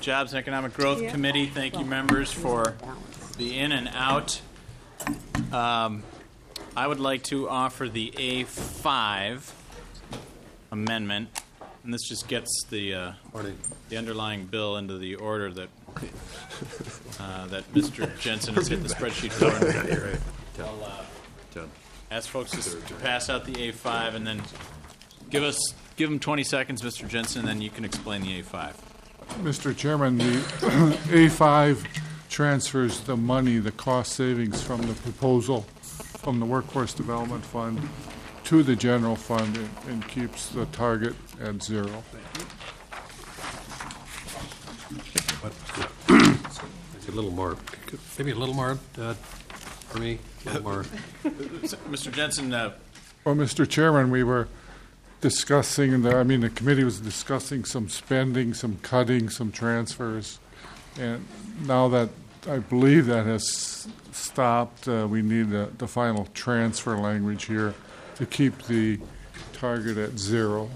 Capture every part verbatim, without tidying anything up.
Jobs and Economic Growth Yeah. Committee. Thank you, members, for the in and out. Um, I would like to offer the A five amendment, and this just gets the uh, the underlying bill into the order that uh, that Mister Jensen has hit the spreadsheet for. I'll uh, ask folks to, to pass out the A five, and then give us give them twenty seconds, Mister Jensen, and then you can explain the A five. Mister Chairman, the A five transfers the money, the cost savings from the proposal from the Workforce Development Fund to the general fund and, and keeps the target at zero. A little more, maybe a little more uh, for me, a little more. Mister Jensen, uh, Well, Mister Chairman, we were discussing, the, I mean, the committee was discussing some spending, some cutting, some transfers. And now that I believe that has stopped, uh, we need the, the final transfer language here to keep the target at zero.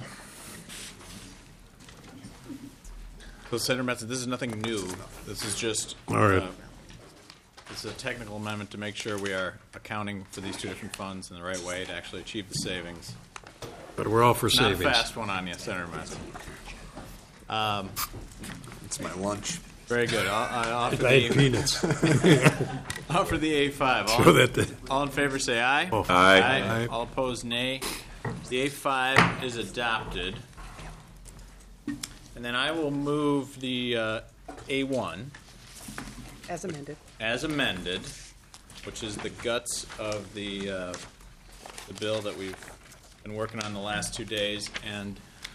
so Senator Metzen, this is nothing new. This is just All right. uh, it's a technical amendment to make sure we are accounting for these two different funds in the right way to actually achieve the savings. But we're all for Not savings. a fast one on you, Senator Metzen. Um, It's my lunch. very good. I'll, I'll offer, I had the, peanuts. offer the A five. All, So that the- all in favor say aye. Oh. Aye. Aye. All opposed, nay. The A five is adopted. And then I will move the uh, A one As amended. as amended, which is the guts of the uh, the bill that we've been working on the last two days, and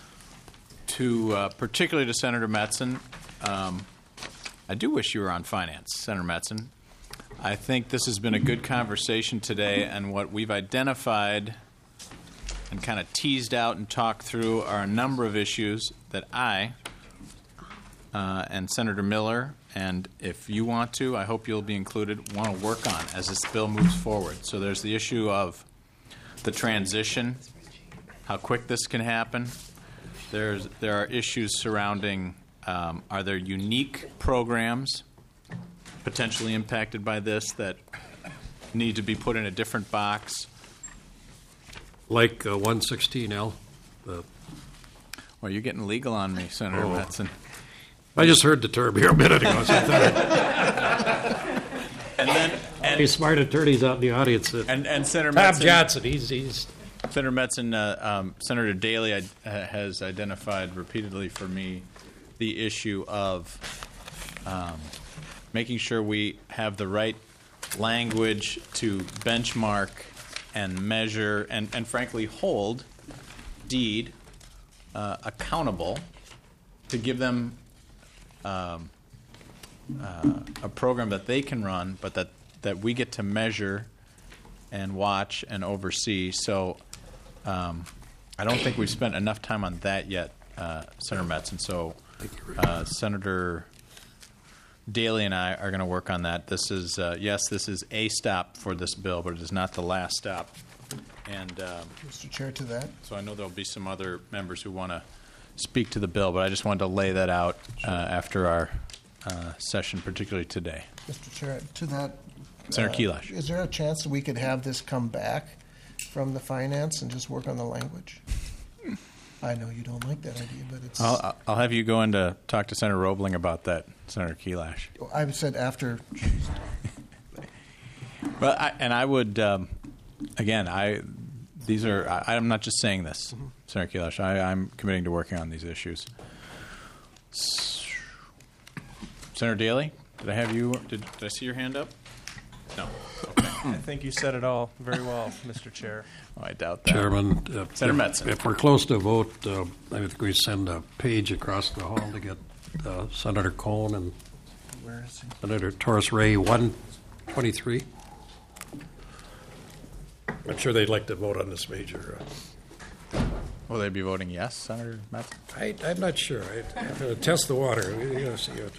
to uh, particularly to Senator Metzen, um, I do wish you were on finance, Senator Metzen. I think this has been a good conversation today, and what we've identified and kind of teased out and talked through are a number of issues that I uh, and Senator Miller, and if you want to, I hope you'll be included, want to work on as this bill moves forward. So there's the issue of the transition, how quick this can happen. There's there are issues surrounding um, are there unique programs potentially impacted by this that need to be put in a different box? Like uh, one sixteen L. Uh, Well, you're getting legal on me, Senator Oh. Metzen. I just heard the term here a minute ago. So I thought And then and, any smart attorneys out in the audience. That, and, and Senator Tom Metzen, Johnson, he's, he's Senator Metzen, uh, um, Senator Daley uh, has identified repeatedly for me the issue of um, making sure we have the right language to benchmark and measure and, and frankly hold DEED uh, accountable to give them um, uh, a program that they can run, but that, that we get to measure and watch and oversee. So um, I don't think we've spent enough time on that yet, uh, Senator Metzen. So uh, Senator Daley and I are going to work on that. This is, uh, yes, this is a stop for this bill, but it is not the last stop. And um, Mister Chair, to that. so I know there'll be some other members who want to speak to the bill, but I just wanted to lay that out uh, after our uh, session, particularly today. Mister Chair, to that. Senator uh, Kelash. Is there a chance that we could have this come back from the finance and just work on the language? I know you don't like that idea, but it's. I'll, I'll have you go in to talk to Senator Roebling about that, Senator Kelash. I said after. But I, and I would, um, again, I these are. I, I'm not just saying this, mm-hmm. Senator Kelash. I, I'm committing to working on these issues. S- Senator Daley, did I have you? Did, did I see your hand up? No. Okay. I think you said it all very well, Mister Chair. Oh, I doubt that. Chairman. Uh, Senator if, Metzen. if we're close to a vote, uh, I think we send a page across the hall to get uh, Senator Cohn and Where is he? Senator Torres Ray one twenty-three. I'm sure they'd like to vote on this major. Uh, Will they be voting yes, Senator Metzen? I, I'm not sure. I, I'm going to test the water. We got to see what.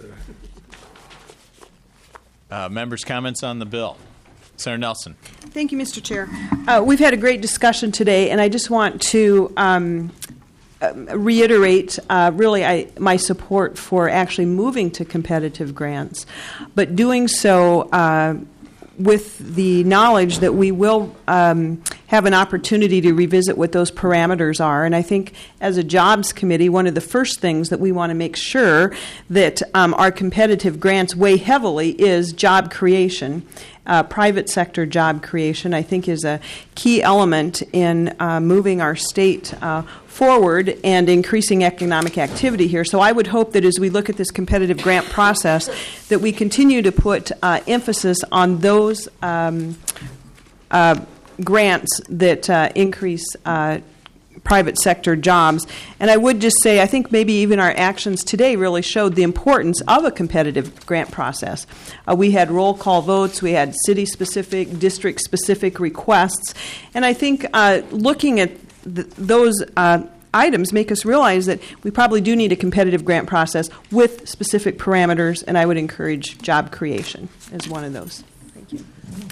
The, Uh, members' comments on the bill. Senator Nelson. Thank you, Mister Chair. Uh, we've had a great discussion today, and I just want to um, reiterate uh, really I, my support for actually moving to competitive grants, but doing so uh, with the knowledge that we will um, have an opportunity to revisit what those parameters are. And I think as a jobs committee, one of the first things that we want to make sure that um, our competitive grants weigh heavily is job creation. Uh, private sector job creation, I think, is a key element in uh, moving our state uh, forward and increasing economic activity here. So I would hope that as we look at this competitive grant process, that we continue to put uh, emphasis on those um, uh, grants that uh, increase uh, private sector jobs. And I would just say, I think maybe even our actions today really showed the importance of a competitive grant process. Uh, we had roll call votes, we had city-specific, district-specific requests, and I think uh, looking at th- those uh, items make us realize that we probably do need a competitive grant process with specific parameters, and I would encourage job creation as one of those. Thank you.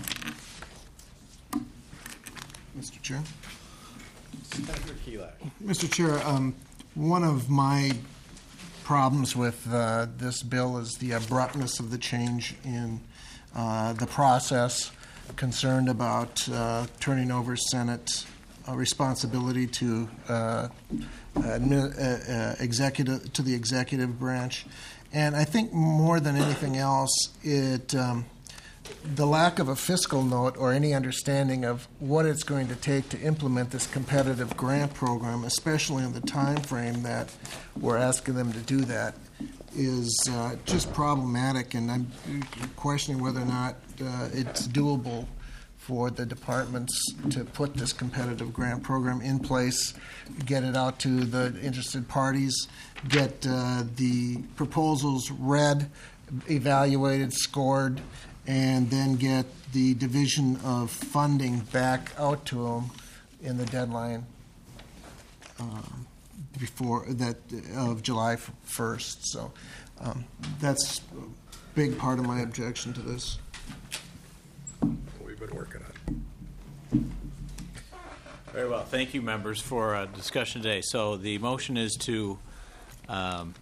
Mister Chair. Mister Chair, um, one of my problems with uh, this bill is the abruptness of the change in uh, the process, concerned about uh, turning over Senate uh, responsibility to uh, admi- uh, uh, executive to the executive branch, and I think more than anything else, it. Um, the lack of a fiscal note or any understanding of what it's going to take to implement this competitive grant program, especially in the time frame that we're asking them to do that, is uh, just problematic, and I'm questioning whether or not uh, it's doable for the departments to put this competitive grant program in place, get it out to the interested parties, get uh, the proposals read, evaluated, scored, and then get the division of funding back out to them in the deadline um, before that of July first. So um, that's a big part of my objection to this. We've been working on it. Very well. Thank you, members, for uh, discussion today. So the motion is to um,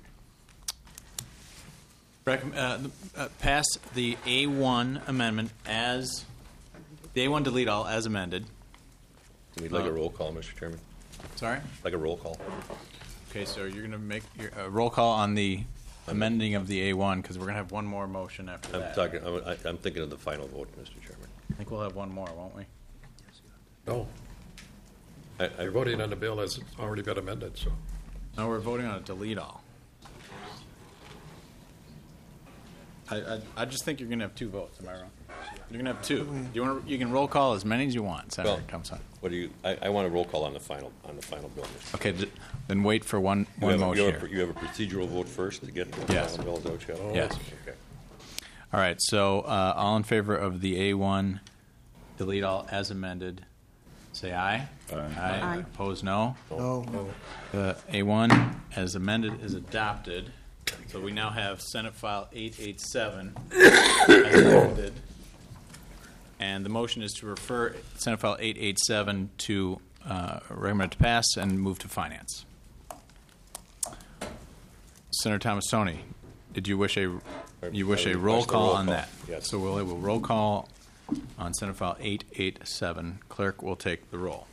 Recomm- uh, uh, pass the A one amendment as, the A one delete all as amended. We'd like a roll call, Mister Chairman. Sorry? Like a roll call. Okay, so you're going to make your uh, roll call on the amending of the A one, because we're going to have one more motion after I'm that. talking, I'm, I- I'm thinking of the final vote, Mister Chairman. I think we'll have one more, won't we? No, I, I you're voting on the bill as it's already been amended, so. No, we're voting on a delete all. I, I, I just think you're going to have two votes. Am I wrong? You're going to have two. You want to, you can roll call as many as you want, Senator Well, Thompson. What do you, I, I want a roll call on the final, on the final bill, Mister Okay, th- then wait for one, You one have a- motion you have a- here. You have a procedural vote first to get to the Yes. final bill, is that what you have? Yes. Okay. All right, so uh, all in favor of the A one, delete all as amended, say aye. Aye. Aye. Opposed, no. No. The A one as amended is adopted. So we now have Senate File eight eighty-seven as amended. And the motion is to refer Senate File eight eighty-seven to uh, recommend to pass and move to finance. Senator Thomasoni, did you wish a you wish I a roll request a call roll on call, that? yes. So we'll have a roll call on Senate File eight eighty-seven. Clerk will take the roll.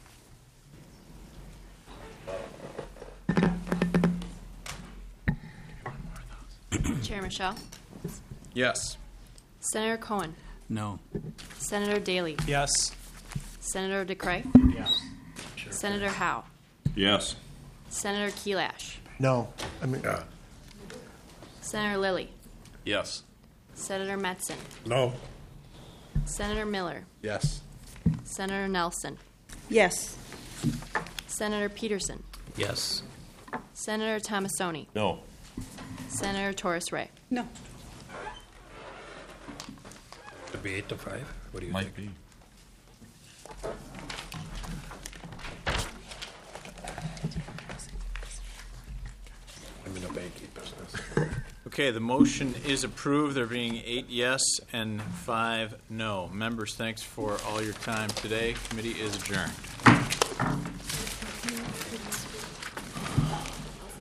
Chair Michelle, Yes. Senator Cohen, No. Senator Daly, Yes. Senator DeCray, Yes. Senator Howe, Yes. Senator Keelash, No. I mean, Senator Lilly, Yes. Senator Metzen, No. Senator Miller, Yes. Senator Nelson, Yes. Senator Peterson, Yes. Senator Thomasoni, No. Senator Torres Ray. No. Could be eight to five. What do you Might think? be. I'm in the banking business. Okay, the motion is approved. There being eight yes and five no. Members, thanks for all your time today. Committee is adjourned.